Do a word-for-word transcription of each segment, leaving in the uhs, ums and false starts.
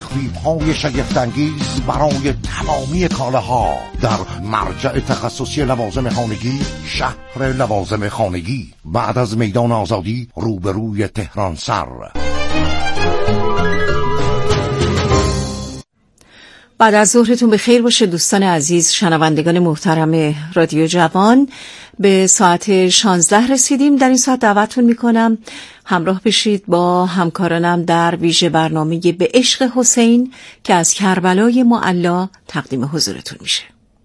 تخفیف‌های شگفت‌انگیز برای تمامی کالاها در مرجع تخصصی لوازم خانگی، شهر لوازم خانگی، بعد از میدان آزادی روبروی تهران سر. بعد از ظهرتون بخیر باشه دوستان عزیز، شنوندگان محترم رادیو جوان. به ساعت شانزده رسیدیم. در این ساعت دعوتتون میکنم همراه بشید با همکارانم در ویژه برنامه به عشق حسین که از کربلای معلا تقدیم حضورتون میشه.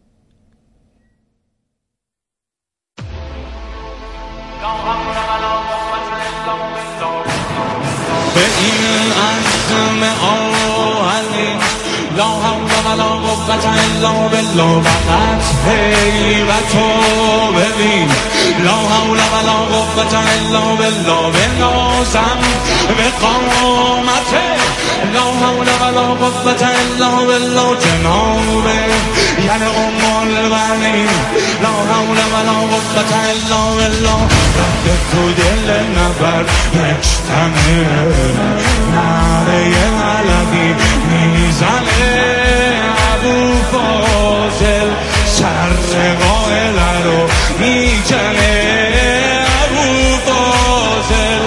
به این عزم آهنی لا حول ولا قوة الا بالله، فقط حیرتو ببین. لا حول ولا قوة الا بالله، بنازم به قامته. لا حول ولا قوة الا بالله، جناب یعنی ام البنین. لا حول ولا قوة الا بالله، رفته تو دل نبر مجتمع، نعره علوی میزنه ابو فاضل، سر قائله رو میکنه ابو فاضل.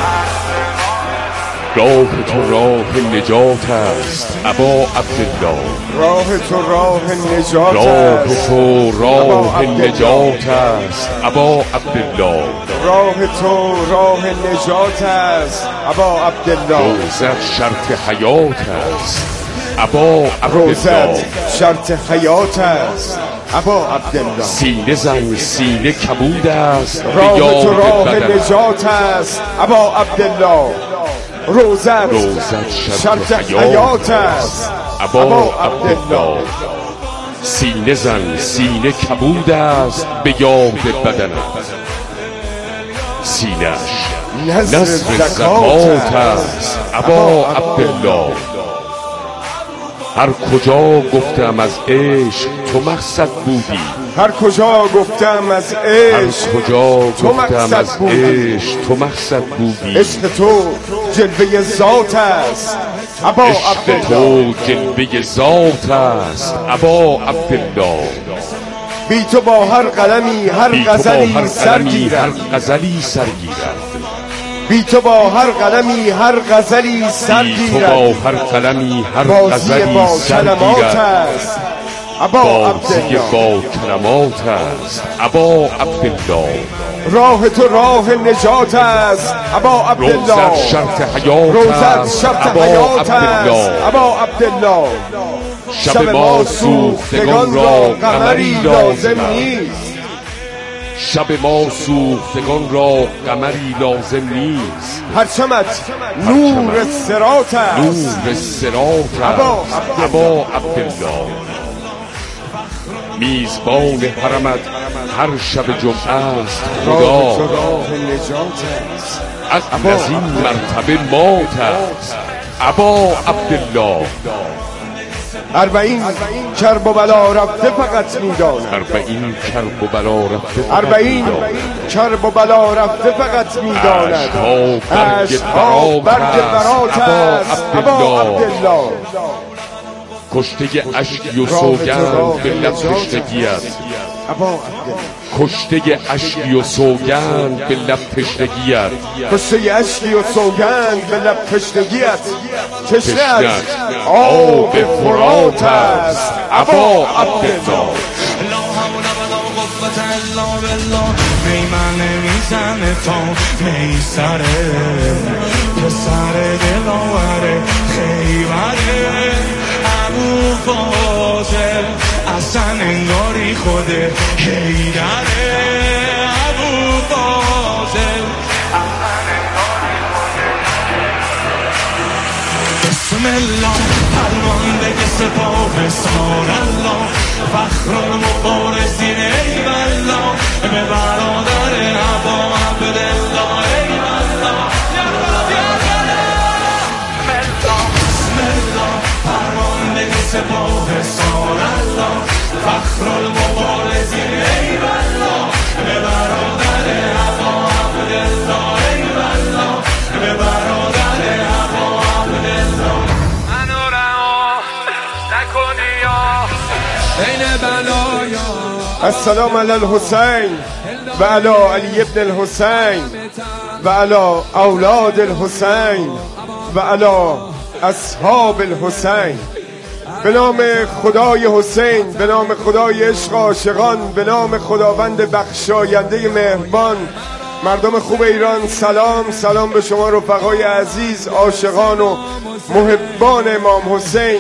راه تو راه نجات است ابا عبدالله، راه تو راه نجات راه است تو راه نجات است ابا عبدالله، راه تو راه نجات است ابا عبدالله، روزت شرط حیات است ابا عبدالله، روزت شرط حیات است ابا عبدالله. سینه زن سینه کبود است به راه یاد تو راه بدن، نجات است ابا عبدالله، روزت روزت شرط حیات است ابا عبدالله. سینه زن سینه کبود است به یاد بدنت، سینه‌اش نظر نظر زکات زکات است ابا عبدالله. هر کجا گفتم از عشق تو مقصد بودی، هر کجا گفتم از هر عشق کجا تو گفتم مقصد از بودی. عشق تو مقصد بودی، عشق تو جلوه ذات است ابا عشق عبدالله، تو جلوه ذات است ابا عبدالله. بی تو با هر قلمی هر بی تو با هر غزلی قلمی سرگیرد، هر غزلی سرگیرد، بی تو با هر قلمی هر غزلی بی تو سرگیرد، با هر قلمی هر بازی غزلی با کلمات سرگیرد، است ابا بازی عبدالله. با کلمات است ابا عبدالله. راه تو راه نجات است ابا عبدالله، روزت شرط حیات روزت است شرط ابا حیات است عبدالله. ابا عبدالله. شب ما سوختگان را قمری لازم نیست، شب ما سوختگان را قمری لازم نیست، پرچمت نور صراط است نور صراط ابا است ابا عبدالله. میزبان حرمت هر شب جمعه است راه خدا، تو راه نجات است از این مرتبه مات است ابا عبدالله. اربعین کرب و بلا رفته فقط میداند، اربعین کرب و بلا رفته فقط اربعین می‌داند. کرب و بلا رفته فقط میداند، عشق‌ها برگ عشق‌ها برات برگ برات است است ابا ابا عبدالله. عبدالله. کشته اشکی و سوگند به لب تشنگیت، ابا عبدالله. کشته اشکی و سوگند به لب تشنگیت، کشته اشکی و سوگند به لب تشنگیت، تشنه تشنه از آب فرات است ابا عبدالله. لا حول ولا قوة الا بالله، میمنه میزنه تا میسره، پسر دلاوره خیبره ابو فاضل، اصلا انگاری خوده حیدره ابو فاضل، اصلا انگاری خوده. بسم الله پروان بگه سپاه سار الله، فخر المبارزین ای والله، به برادر ابا عبدالله ای والله. بسم الله پروان بگه سپاه سار الله، فخر المبارزین ای والله، به برادر ابا عبدالله ای والله، به برادر ابا عبدالله. عین بلایا. السلام علی الحسین و علی علی ابن الحسین و علی اولاد الحسین و علی اصحاب الحسین. به نام خدای حسین، به نام خدای عشق عاشقان، به نام خداوند بخشاینده مهربان، مردم خوب ایران سلام. سلام به شما رفقای عزیز، عاشقان و محبان امام حسین.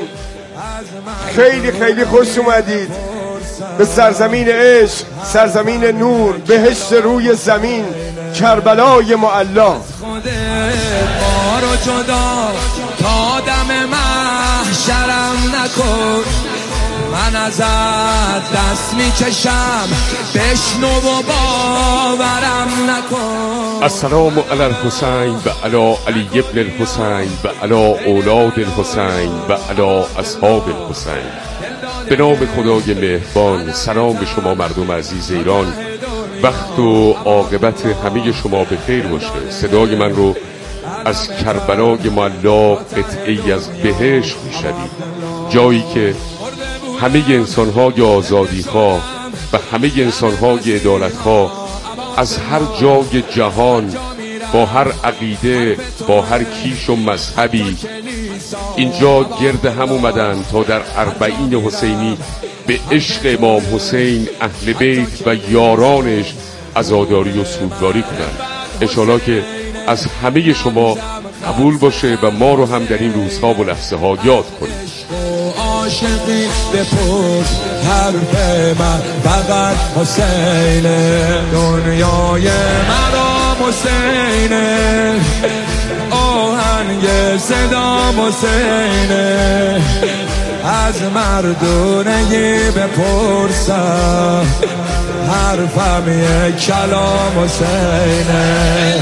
خیلی خیلی خوش اومدید به سرزمین عشق، سرزمین نور، بهشت روی زمین، کربلای معلا. خود ما رو جدا تا دم محشرم نکن، من ازت دست میکشم بشنو و باورم نکن. السلام علی الحسین و علی علی ابن الحسین و علی اولاد الحسین و علی اصحاب الحسین. به نام خدای مهربان سلام به شما مردم عزیز ایران. وقت و عاقبت همه شما به خیر باشه. صدای من رو از کربلای معلا، قطعی از بهشت میشنید، جایی که همه انسان‌های آزادی‌خواه و همه انسان‌های عدالت‌خواه از هر جای جهان با هر عقیده، با هر کیش و مذهبی اینجا گرد هم اومدن تا در اربعین حسینی به عشق امام حسین، اهل بیت و یارانش عزاداری و سوگواری کنند. انشالله که از همه شما قبول باشه و ما رو هم در این روزها و لحظه ها یاد کنید. عاشقی بپرس حرف من فقط حسینه، دنیای مرا حسینه، آهنگ صدا حسینه، از مردونگی بپرسم حرفم یک کلام حسینه.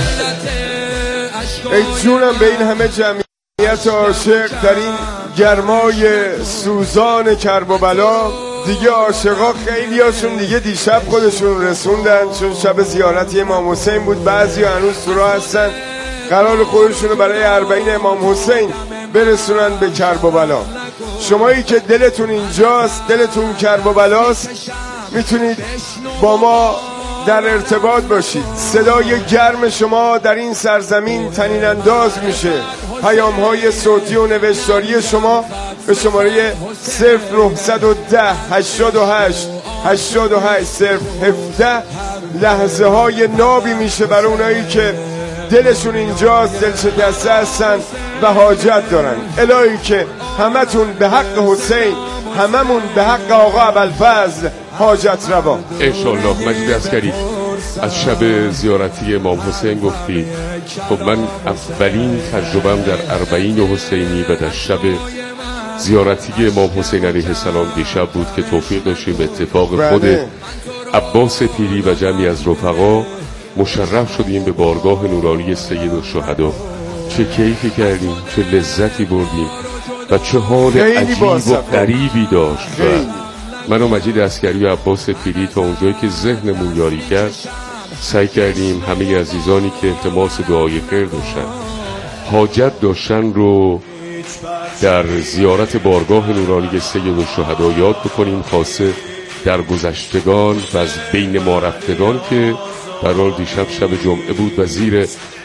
ای جونم به این همه جمعیت عاشق در این گرمای سوزان کرب و بلا. دیگه عاشقا خیلی هاشون دیگه دیشب خودشون رسوندن، چون شب زیارت امام حسین بود. بعضی هنوز تو راه هستن، قرار خودشونو برای اربعین امام حسین برسونن به کرب و بلا. شمایی که دلتون اینجاست، دلتون کرب و بلاست، میتونید با ما در ارتباط باشید. صدای گرم شما در این سرزمین طنین انداز میشه. پیام های صوتی و نوشتاری شما به شماره صفر نهصد و ده هشتاد و هشت هشتاد و هشت صفر هفده لحظه های نابی میشه برای اونایی که دلشون اینجاست، دل شکسته هستن و حاجت دارن. الهی که همتون به حق حسین، هممون به حق آقا ابوالفضل حاجت روا انشالله. مجید عسکری از شب زیارتی امام حسین گفتی. خب من اولین تجربم در اربعین حسینی و در شب زیارتی امام حسین علیه السلام دیشب بود که توفیق داشتیم به اتفاق خود عباس پیری و جمعی از رفقا مشرف شدیم به بارگاه نورانی سید الشهدا. چه کیفی کردیم، چه لذتی بردیم و چه حال عجیب و غریبی داشت. و من و مجید عسکری و عباس پیری تا اونجایی که ذهنمون یاری کرد سعی کردیم همه عزیزانی که التماس دعای خیر داشتن، حاجت داشتن رو در زیارت بارگاه نورانی سید الشهدا یاد بکنیم، خاصه در گذشتگان و از بین ما رفتگان که در حال دیشب شب جمعه بود و زیر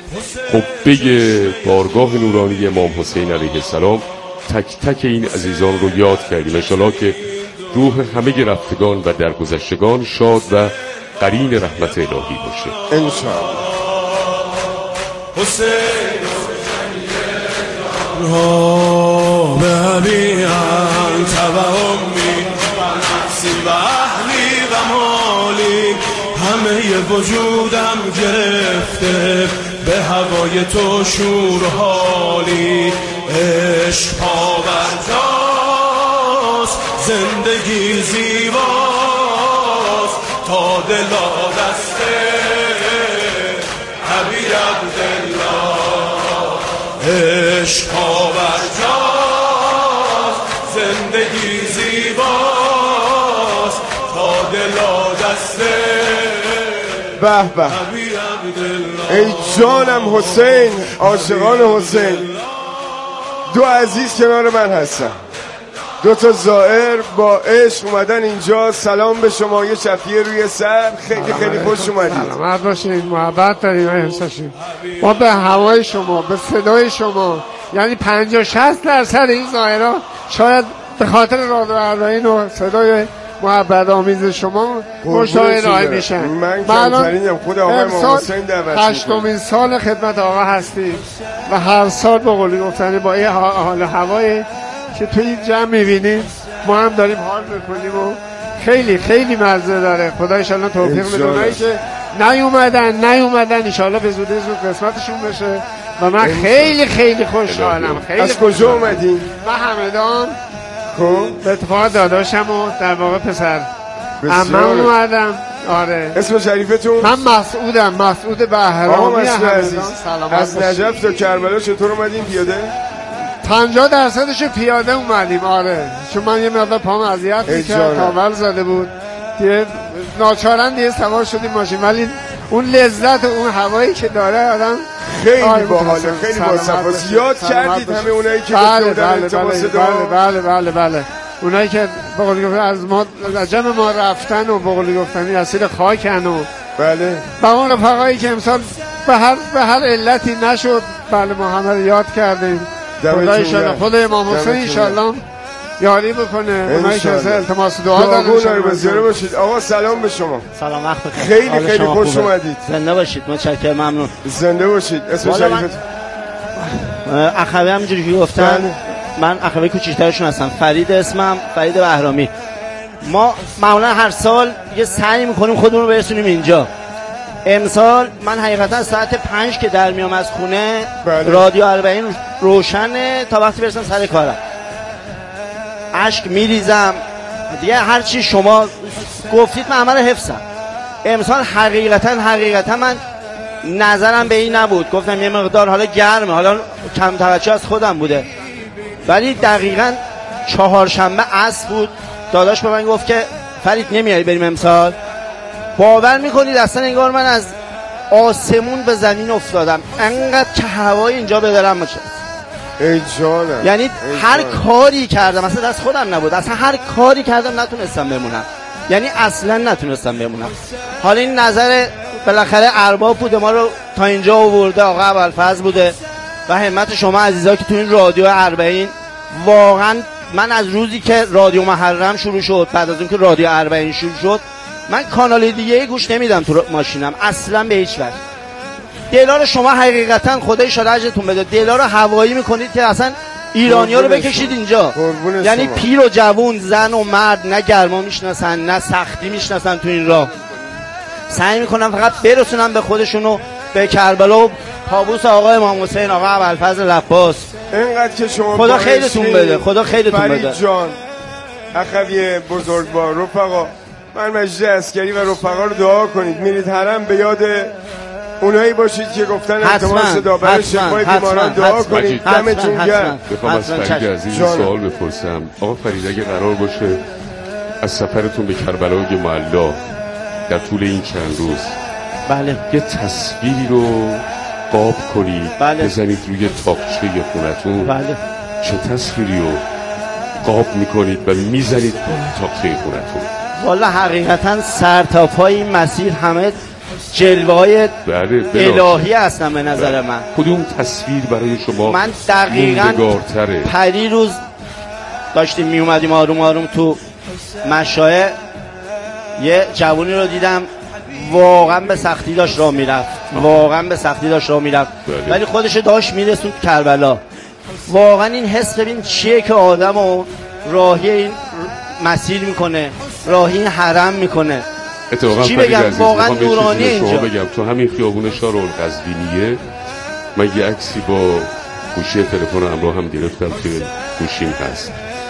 قبه بارگاه نورانی امام حسین علیه السلام تک تک این عزیزان رو یاد کردیم. انشالله که روح همه رفتگان و درگذشتگان شاد و قرین رحمت الهی باشه انشالله. حسین را به ابی انت و امی و نفسی و اهلی و مالی، همه وجودم گرفته به هوای تو شور و حالی. عشق پابرجاست، زندگی زیباست، تا دلا دسته ابی عبدالله. عشق پابرجاست، زندگی زیباست، تا دلا دسته به به. ای جانم حسین، عاشقان حسین، دو عزیز کنار من هستن، دو تا زائر با عشق اومدن اینجا. سلام به شما، یه شفیه روی سر، خیلی خیلی خوش اومدید. سلامت باشید، محبت داریم احساسیم. ما به هوای شما، به صدای شما، یعنی پنجاه شصت درصد این زائرها شاید به خاطر رادیو اربعین و صدای محبت آمیز شما مشتاق ارائه میشن. من کمترینم، خود آقای امام حسین دعوت هشتمین سال خدمت آقا هستیم و هر سال به قولی گفتنی با این حال هوایی که توی جمع میبینیم ما هم داریم حال میکنیم و خیلی خیلی مزه داره. خدا ایشالله توفیق بده اونایی که نیومدن نیومدن ایشالله به زودی زود قسمتشون بشه و من خیلی خیلی خوشحالم. خیلی از کجا اومدین؟ من همدان. خب به اتفاق داداشم و در واقع پسر عمم اومدم. آره. اسم شریفتون؟ من مسعودم، مسعود بهرامی همدان. از نجف تا کربلا چطور اومدین پیاده؟ پنجاه درصدش پیاده اومدیم. آره، چون من یه مقدار پام اذیت میکرد، کاول زده بود دیگه، ناچارن دیگه سوار شدیم ماشین. ولی اون لذت و اون هوایی که داره آدم خیلی باحاله، خیلی باصفاست. یاد کردید همه اونایی که بله بله بله بله بله بله اونایی که به قول گفتن از ما جمع ما رفتن و به قول گفتنی اسیر خاکن و بله و اون رفقایی که امسال به هر به هر علتی نشد، بله ما همه یاد کردیم. خدا ایشالله خدا امام حسین ایشالله یاری بکنه. اونایی که التماس دعا دارن بسیار باشید. آقا سلام به شما. سلام وقت بخیر. خیلی خیلی خوش اومدید. زنده باشید. متشکرم، ممنون. زنده باشید. اسم شریفت؟ اخوی همینجوری که گفتن من اخوی کوچیک‌ترشون هستم. فرید اسمم، فرید بهرامی. ما معمولا هر سال یه سعی می‌کنیم خودمون رو برسونیم اینجا. امسال من حقیقتا ساعت پنج که در میام از خونه بله. رادیو اربعین روشنه تا وقتی برسم سر کارم. اشک میریزم دیگه، هر چی شما گفتید من عمل حفظم. امسال حقیقتا حقیقتا من نظرم به این نبود، گفتم یه مقدار حالا گرمه، حالا کم توجه از خودم بوده، ولی دقیقاً چهارشنبه عصر بود داداش به من گفت که فرید نمیاری بریم امسال. باور میکنید اصلا انگار من از آسمون به زمین افتادم، انقدر که هوای اینجا به دلم باشه. ای جانم. یعنی ای هر جانم. کاری کردم، اصلا دست خودم نبود، اصلا هر کاری کردم نتونستم بمونم، یعنی اصلا نتونستم بمونم. حالا این نظر بالاخره ارباب بوده، ما رو تا اینجا آورده، آقا ابوالفضل بوده و همت شما عزیزا که تو این رادیو اربعین. واقعا من از روزی که رادیو محرم شروع شد، بعد از اون که رادیو اربعین شروع شد، من کانال دیگه گوش نمیدم تو ماشینم اصلا به هیچ وجه. دلار شما حقیقتا خدای شاد اجرتون بده، دلار هوایی میکنید که اصلا ایرانی‌ها رو بکشید اینجا. یعنی پیر و جوون، زن و مرد، نه گرما میشناسن نه سختی میشناسن تو این راه. سعی میکنم فقط برسونم به خودشونو به کربلا و طاووس آقا امام حسین، آقا ابوالفضل لباس. اینقدر که شما خدا خیرتون بده، خدا خیرتون بده. فرید جان، اخوی بزرگوار، رفقا، من مجلس عسکری و رفقا رو دعا کنید، میرید حرم به یاد اونایی باشید که گفتن التماس صدا برای شفای بیماران دعا کنید. دمتون گرم. بخوام از فرید عزیز سوال بپرسم. آقا فرید اگه قرار باشه از سفرتون به کربلای معلا در طول این چند روز بله یه تصویری رو قاب کنید، بله. بزنید روی تاقچه خونتون، بله. چه تصویری رو قاب میکنید و میزنید با تاقچه خونتون؟ والا حقیقتا سر تا پای این مسیر همه جلوه‌های بله الهی هستن به نظر من. کدوم تصویر برای شما من دقیقاً پری روز داشتیم می اومدیم آروم آروم تو مشایع، یه جوونی رو دیدم واقعا به سختی داشت راه میرفت، واقعا به سختی داشت راه میرفت، ولی خودش داشت میرسوند کربلا. واقعا این حس ببین چیه که آدم و راهی این مسیر میکنه، راهی این حرم میکنه. چی بگم، واقعا نورانی اینجا. بگم تو همین خیابون شارالقزوینیه من یه عکسی با گوشی تلفن همراه هم گرفتم که گوشیم هست،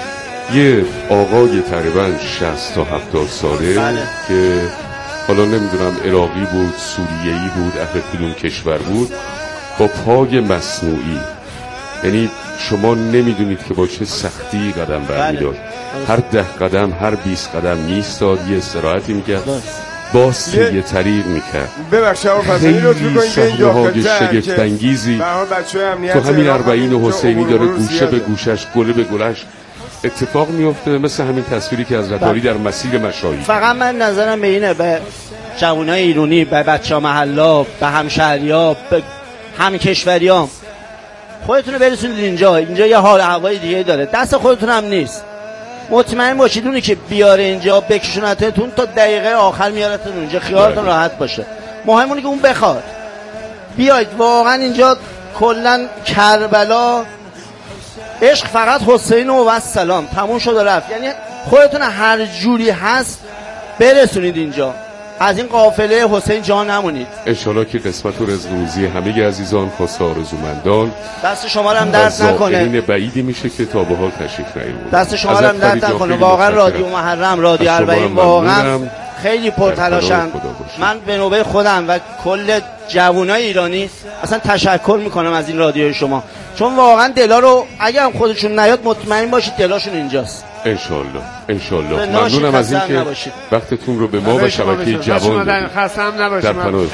یه آقای تقریبا شصت تا هفتاد ساله بله. که حالا نمیدونم عراقی بود، سوریه‌ای بود، اهل کدوم کشور بود، با پای مصنوعی. یعنی شما نمیدونید که با چه سختی قدم برمی‌داشت. بله. هر ده قدم، هر بیست قدم میستاد، یه استراحتی میکرد، باز یه طریق میکرد. ببخشید آقا فضلی لطف می‌کنید به این داخل‌تر شگفت انگیزی تو همین اربعین و حسینی داره گوشه به گوشش، گله به گلش اتفاق میفته مثل همین تصویری که از رتاری در مسیر مشایی. فقط من نظرم به اینه، به جوانای ایرانی، به بچه‌ها محلا، به همشهری‌ها، به همکشوریام، خودتون رو برسونید اینجا. اینجا یه حال هوای دیگه داره، دست خودتون هم نیست. مطمئن باشید اونی که بیاره اینجا بکشونتتون تا دقیقه آخر میارتون اونجا، خیالتون راحت باشه. مهم اونه که اون بخواد. بیاید واقعا اینجا کلا کربلا عشق فقط حسین و السلام، تموم شد و رفت. یعنی خودتون هر جوری هست برسونید اینجا، از این قافله حسین جا نمونید. انشالله که قسمت و رزق روزی همه عزیزان خاص آرزومندان دست شما رو هم درد نکنه. این بعیدی میشه که تا به حال تشریف نیاورد. دست شما رو هم درد نکنه. واقعا رادیو محرم، رادیو اربعین واقعا خیلی پرتلاشن. من به نوبه خودم و کل جوانای ایرانی اصلا تشکر میکنم از این رادیو شما، چون واقعا دلا رو اگه هم خودشون نیاد مطمئن باشید دلاشون اینجاست. انشالله انشالله. ممنونم از اینکه وقتتون رو به ما و شبکه جوان در پناه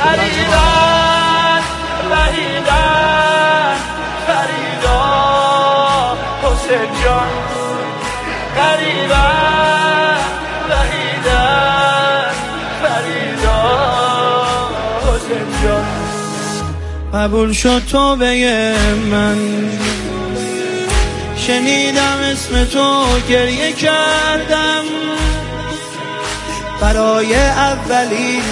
قبول شد تو به من، شنیدم اسم تو گریه کردم برای اولین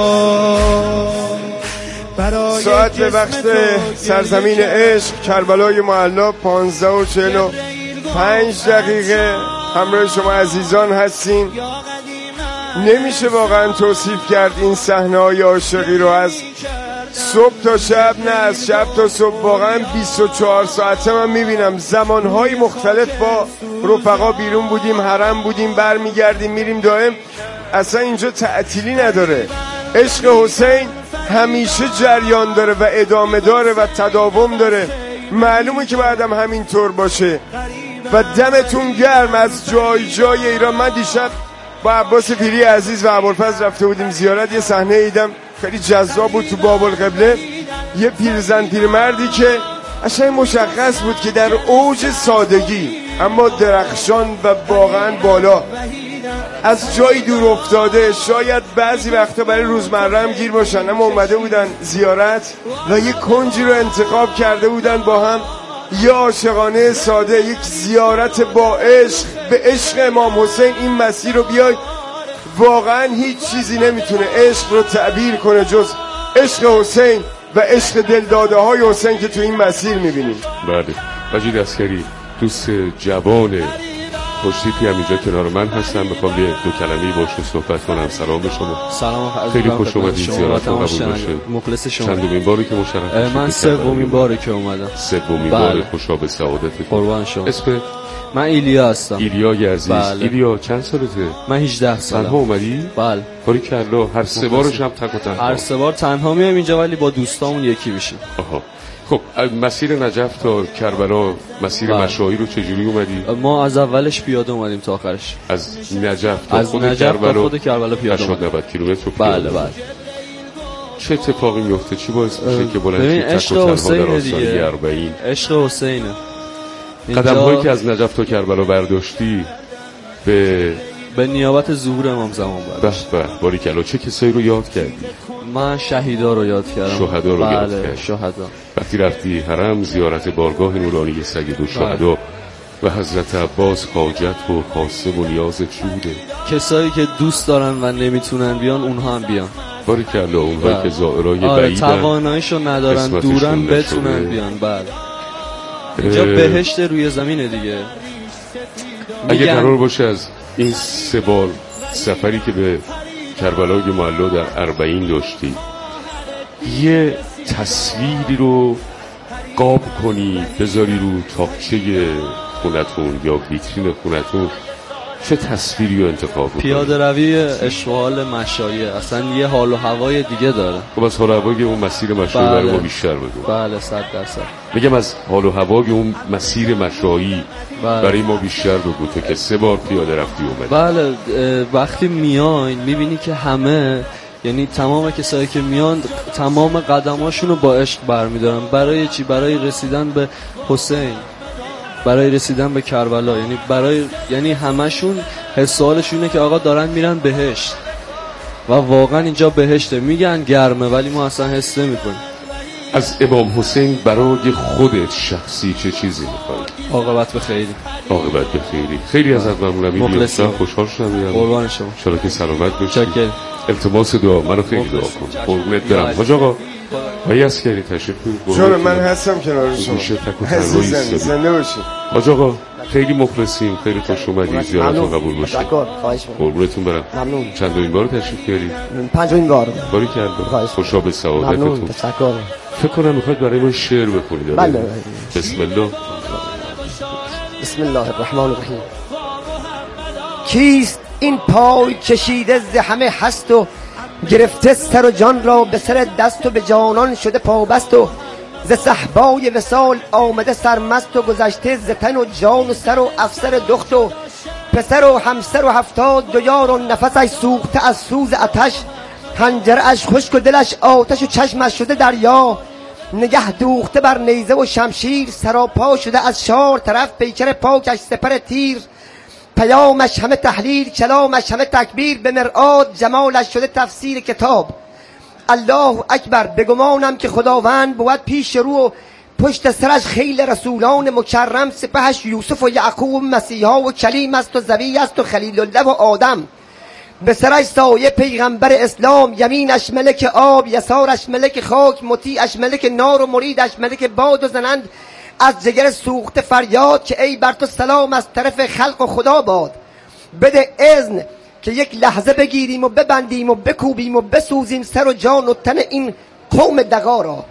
بار. برای ساعت به وقت سرزمین عشق کربلای معلا پانزده و چهل و پنج دقیقه همراه شما عزیزان هستیم. نمیشه واقعا توصیف کرد این صحنه های عاشقی رو، از صبح تا شب، نه از شب تا صبح، واقعا بیست و چهار ساعته من میبینم. زمانهای مختلف با رفقا بیرون بودیم، حرم بودیم، برمیگردیم میریم دائم. اصلا اینجا تعطیلی نداره. عشق حسین همیشه جریان داره و ادامه داره و تداوم داره. معلومه که بعدم همینطور باشه و دمتون گرم از جای جای ایران. من دیشب با عباس پیری عزیز و ابوالفضل رفته بودیم زیارت، یه صحنه دیدم خیلی جذاب بود تو باب القبله. یه پیرزن پیرمردی که اصلا مشخص بود که در اوج سادگی اما درخشان و واقعا بالا از جای دور افتاده، شاید بعضی وقتا برای روزمره هم گیر باشن، اما اومده بودن زیارت و یه کنجی رو انتخاب کرده بودن با هم، یه عاشقانه ساده، یک زیارت با عشق به عشق امام حسین. این مسیر رو بیای، واقعا هیچ چیزی نمیتونه عشق رو تعبیر کنه جز عشق حسین و عشق دلداده های حسین که تو این مسیر میبینیم. بله. مجید عسکری دوست جوان خوشتیپی هم اینجا کنار من هستم، میخوام یه دو کلمه‌ای باشون صحبت کنم. سلام به شما. سلام. خیلی خوش اومدید، زیارتتون قبول باشه. مخلص شما. چندمین باری که مشرف؟ من سومین باری که اومدم. سومین بار. خوشا به سعادتتون. قربان شما. اسم؟ من ایلیا هستم. ایلیا عزیز. بله. ایلیا چند سالته؟ من هجده سالم. تنها اومدی؟ بله. باریکلا. هر سه بارش هم تک و تنها؟ هر سه بار تنها میام اینجا ولی با دوستامون یکی میشیم. آها. خب مسیر نجف تا کربلا، مسیر بله. مشاهی رو چجوری اومدی؟ ما از اولش پیاده اومدیم تا آخرش. از نجف تا از خود نجف کربلا، تا خود کربلا پیاده اومدیم. هشتاد نود کیلومتر رو پیاده. بله بله. چه اتفاقی میفته؟ چی باعث میشه که بلند شید تک و تنها در آستانه اربعین؟ عشق حسینه. قدم هایی که از نجف تا کربلا برداشتی به به نیابت ظهور امام زمان برداشت. به به باریکلا. چه کسایی رو یاد کردی؟ من شهیدا رو یاد کردم. شهدا رو بله، یاد کردی؟ شهدا. وقتی رفتی حرم زیارت بارگاه نورانی سید و شهدا و حضرت عباس حاجت و قاسم و نیاز چوده، کسایی که دوست دارن و نمیتونن بیان اونها هم بیان. باریکلا. اونهایی که زائرای آره بعیدن، تواناییشو ندارن، دورن، بتونن بیان. بله. اینجا بهشت روی زمینه دیگه. اگه قرار باشه از این سه بار سفری که به کربلای معلا در اربعین داشتی یه تصویری رو قاب کنی بذاری رو تاقچه خونتون یا ویترین خونتون، چه تصویری رو انتخاب کنی؟ پیاده روی اشوال مشایه اصلا یه حال و هوای دیگه داره. خب از حال و هوای اون مسیر مشایی بله. برای ما بیشتر بگو. بله صد درصد. میگم از حال و هوای اون مسیر مشایی بله. برای ما بیشتر بگو، تو که سه بار پیاده رفتی اومدی. بله. وقتی میاین میبینی که همه، یعنی تمام کسایی که میان تمام قدماشونو با عشق برمیدارن. برای چی؟ برای رسیدن به حسین. برای رسیدن به کربلا، یعنی برای یعنی همشون حس و حالشون اینه که آقا دارن میرن بهشت و واقعا اینجا بهشته. میگن گرمه ولی ما اصلا حس نمی‌کنیم. از امام حسین برای خودت شخصی چه چیزی می‌خوای؟ عاقبت به خیری. عاقبت به خیری. خیلی ازت ممنونم. مخلصم. خوشحال شدم. قربان شما. ان شاءالله که سلامت باشی. چاکر. التماس دعا منو خیلی دعا کن. قربونت برم. حاج آقا آقای عسکری تشریف بیارید. جان من هستم کنار شما. عزیزم زنده باشید. حاج آقا خیلی مخلصیم، خیلی خوش اومدید، زیارتتون قبول باشه. قربونتون برم. ممنون. چندمین بار تشریف بیارید؟ پنجمین بار. باری کردم. خوشا به سعادتتون. ممنون. تشکر. فکر کنم میخواید برای ما شعر بخونید. بله. بسم الله. بسم الله الرحمن الرحیم. کیست این پای کشیده ز همه هست و گرفته سر و جان را به سر دست و به جانان شده پابست و ز صحبای وصال آمده سرمست و گذشته ز تن و جان و سر و افسر دخت و پسر و همسر و هفتاد دو یار و نفسش سوخته از سوز آتش، حنجره اش خشک و دلش آتش و چشمش شده دریا، نگه دوخته بر نیزه و شمشیر، سراپا شده از چهار طرف پیکر پاکش سپر تیر، پیامش همه تحلیل کلامش همه تکبیر، به مرآت جمالش شده تفسیر کتاب. الله اکبر. بگمانم که خداوند بود پیش رو و پشت سرش خیل رسولان مکرم، سپهش یوسف و یعقوب و مسیحا و کلیم است و زوی است و خلیل الله و آدم، به سرش سایه پیغمبر اسلام، یمینش ملک آب یسارش ملک خاک، مطیعش ملک نار و مریدش ملک باد و زنند از جگر سوخته فریاد که ای بر تو سلام از طرف خلق و خدا باد. بده اذن که یک لحظه بگیریم و ببندیم و بکوبیم و بسوزیم سر و جان و تن این قوم دغا را.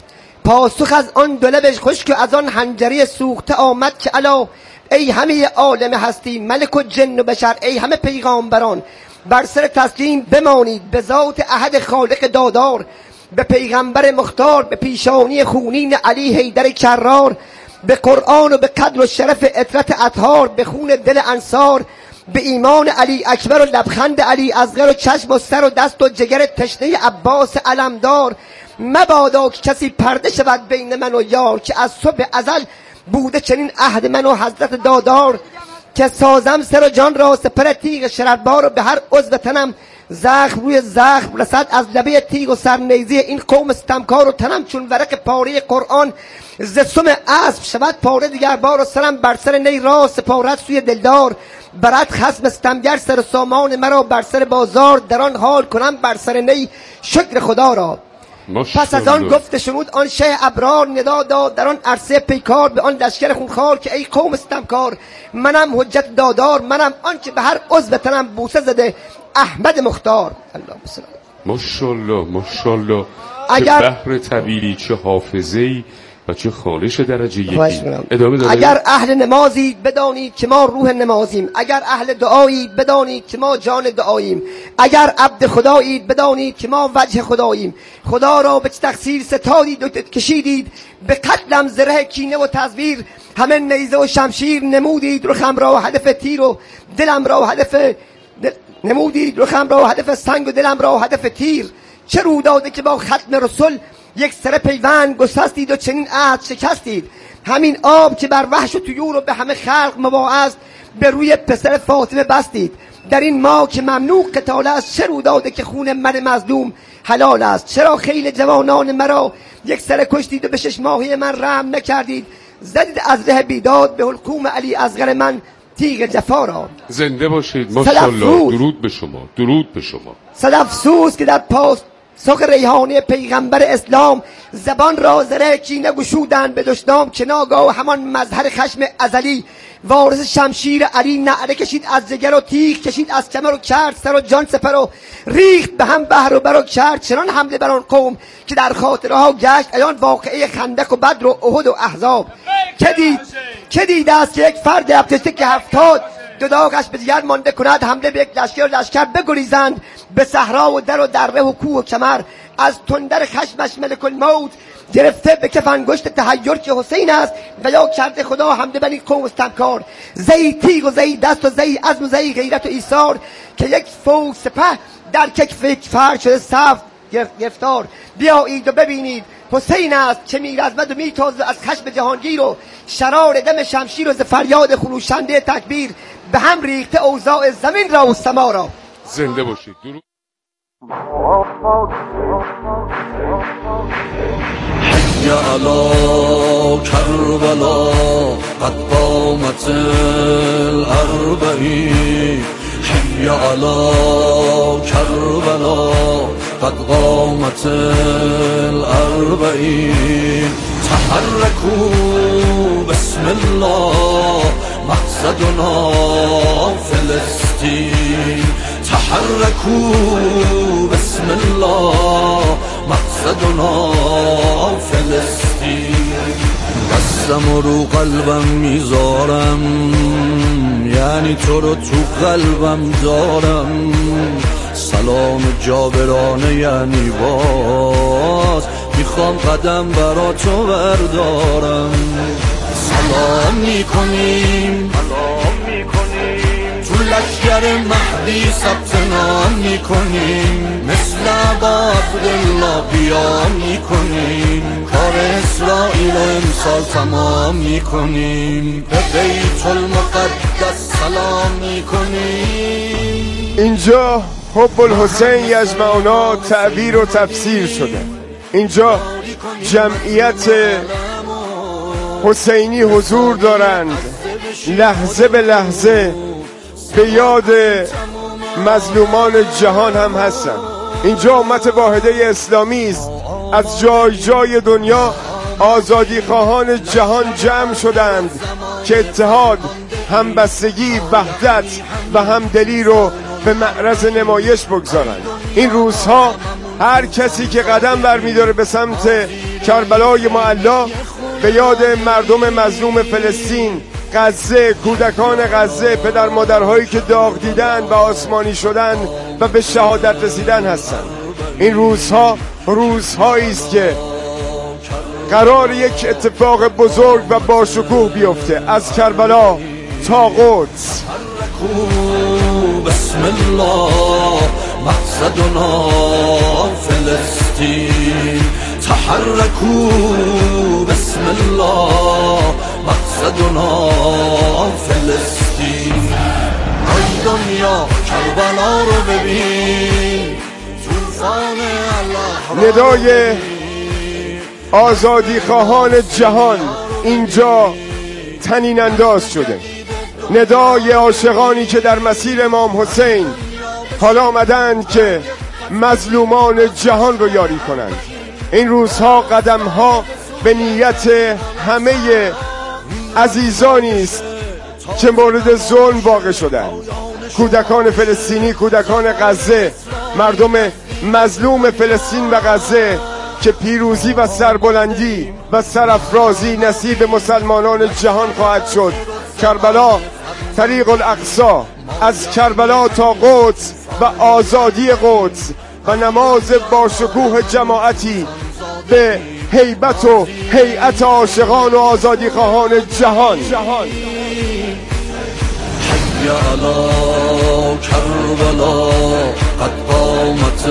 پاسخ از آن دو لبش خشک و از آن حنجره سوخته آمد که الا ای همه عالم هستی ملک و جن و بشر، ای همه پیغامبران بر سر تسلیم بمانید به ذات احد خالق دادار، به پیغمبر مختار، به پیشانی خونین علی حیدر کرار، به قرآن و به قدر و شرف اطرت اطهار، به خون دل انصار، به ایمان علی اکبر و لبخند علی اصغر و چشم و سر و دست و جگر تشنه عباس علمدار. مبادا که کسی پرده شود بین من و یار، که از صبح ازل بوده چنین عهد من و حضرت دادار، که سازم سر و جان را سپر تیغ شرربار و به هر عضو تنم زخم روی زخم رسد از لبه تیغ و سرنیزی این قوم ستمکار، و تنم چون ورق پاره قرآن ز سم اسب شود پاره دیگر بار، و سرم بر سر نی را سپارت سوی دلدار، برد خصم ستمگر سر سامان مرا بر سر بازار، در آن حال کنم بر سر نی شکر خدا را. پس از آن گفت شنود آن شه ابرار، ندا داد در آن عرصه پیکار به آن لشکر خونخوار که ای قوم ستمکار، منم حجت دادار، منم آن که به هر عضو تنم بوسه زده احمد مختار. الله بسلام. ماشاءالله ماشاءالله. چه بحر طویلی، چه حافظه‌ای و چه خانش درجه یکی. ادامه داره. اگر اهل نمازید بدانید که ما روح نمازیم، اگر اهل دعایید بدانید که ما جان دعاییم، اگر عبد خدایید بدانید که ما وجه خداییم. خدا را به تقصیر ستادید و کشیدید، به قتلم زره کینه و تزویر، همه نیزه و شمشیر نمودید، رخم را هدف تیر و دلم را هدف دل... نمودید رخم را هدف سنگ و دلم را هدف تیر. چه رو داده که با ختم رسول یک سر پیوند گسستید و چنین عهد شکستید. همین آب که بر وحش و طیور و به همه خلق مباح است، به روی پسر فاطمه بستید. در این ما که ممنوع قتال است، چه رو داده که خون من مظلوم حلال است. چرا خیل جوانان مرا یک سر کشتید و به شش ماهی من رحم نکردید. زدید از ره بیداد به حلقوم علی اصغر من تیغ جفا را. زنده باشید. ماشاءالله. درود به شما، درود به شما. صد افسوس که در پاس سخ ریحانه پیغمبر اسلام، زبان را زره کینه گشودند به دشنام، که ناگاه همان مظهر خشم ازلی وارث شمشیر علی نعره کشید از جگر و تیغ کشید از کمر و کرد سر و جان سپر و ریخت به هم بحر و بر و کرد چنان حمله بر آن قوم که در خاطره ها گشت ایان واقعه خندق و بدر و احد و احزاب. که دید که دیده است که یک فرد ابتشته که هفتاد دو داغش به دیگر مانده کند، حمله به یک لشکر لشکر بگریزند به صحرا و در و دره و کوه و کمر. از تندر خشمش ملک الموت گرفته به کف انگشت تحیر که حسین است، و یا کرده خدا حمله بر این قوم استمکار. زی تیغ و زی دست و زی عزم و زی غیرت و ایثار، که یک فوج سپه در کف یک فرد شده صف گرفتار. بیایید و ببینید حسین است که میرزمد و میتازد از خشم جهانگیر و شرار دم شمشیر و ز فریاد خروشنده تکبیر به هم ریخته اوضاع زمین را و سما را. زنده باشید. درود. حی علی کربلا قد قامت الاربعین، حی علی کربلا قد قامت الاربعین، تحرکوا بسم الله مقصدنا فلسطین، تحرکوا بسم الله مقصدنا فلسطین. دستم رو قلبم میذارم، یعنی تو رو تو قلبم دارم، سلام جابرانه یعنی باز میخوام قدم برا تو بردارم. سلام میکنیم تو لشکر مهدی ثبت نام میکنیم، مثل عبدالله قیام میکنیم، کار اسرائیل و امسال تمام میکنیم، به بیت المقدس سلام میکنیم. اینجا حب الحسین یجمعنا تعبیر و تفسیر شده. اینجا جمعیت حسینی حضور دارند، لحظه به لحظه به یاد مظلومان جهان هم هستند. اینجا امت واحده اسلامی است، از جای جای دنیا آزادی خواهان جهان جمع شدند که اتحاد، همبستگی، وحدت و همدلی رو به معرض نمایش بگذارند. این روزها هر کسی که قدم برمی‌داره به سمت کربلای معلا به یاد مردم مظلوم فلسطین، غزه، کودکان غزه، پدر مادرهایی که داغ دیدن و آسمانی شدن و به شهادت رسیدن هستند. این روزها روزهایی است که قرار یک اتفاق بزرگ و با شکوه بیفته، از کربلا تا قدس. بسم الله مقصدنا فلسطین، تحرکوا بسم الله مقصدنا فلسطین. ای دنیا کربلا رو ببین، طوفان الله. ندای آزادی خواهان جهان اینجا طنین انداز شده، ندای عاشقانی که در مسیر امام حسین حالا آمدند که مظلومان جهان رو یاری کنند. این روزها قدمها به نیت همه عزیزانی است که مورد ظلم واقع شدند، کودکان فلسطینی، کودکان غزه، مردم مظلوم فلسطین و غزه، که پیروزی و سربلندی و سرافرازی نصیب مسلمانان جهان خواهد شد. کربلا، طریق الاقصی، از کربلا تا قدس و آزادی قدس و نماز با شکوه جماعتی به هیبت و هیئت عاشقان و آزادی خواهان جهان. حی علی کربلا قد قامت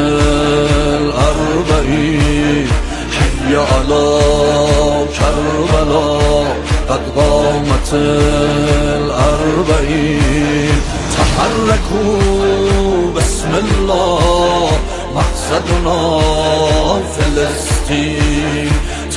الاربعین، حی علی کربلا قد قامت الاربعین، تحرکوا بسم الله مقصدنا فلسطین،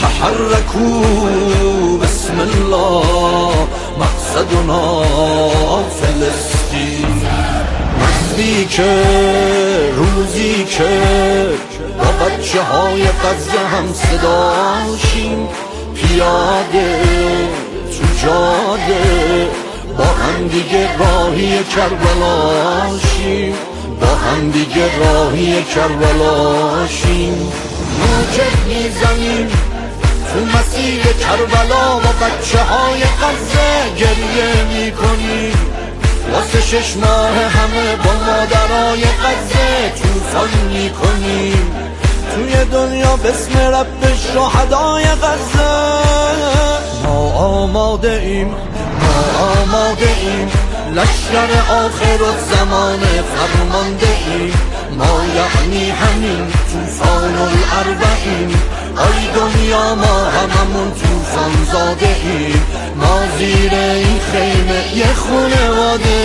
تحرکوا بسم الله مقصدنا فلسطین. وقتی که روزی که با بچه های غزه هم صداشیم، پیاده تو جاده با هم دیگه راهی کربلاشیم، با هم دیگه راهی کربلاشیم. موکب میزنیم تو مسیر کربلا، با بچه های غزه گریه میکنیم، واسه شش ماه همه با مادرای غزه توفان میکنیم. توی دنیا بسم رب شهدای غزه ما آماده ایم، ما آماده ایم لشکر آخر و زمان فرمانده ایم ما، یعنی همین توفان الاربعین. آی دنیا ما هممون توفان زاده ایم، ما زیر این خیمه یه خونواده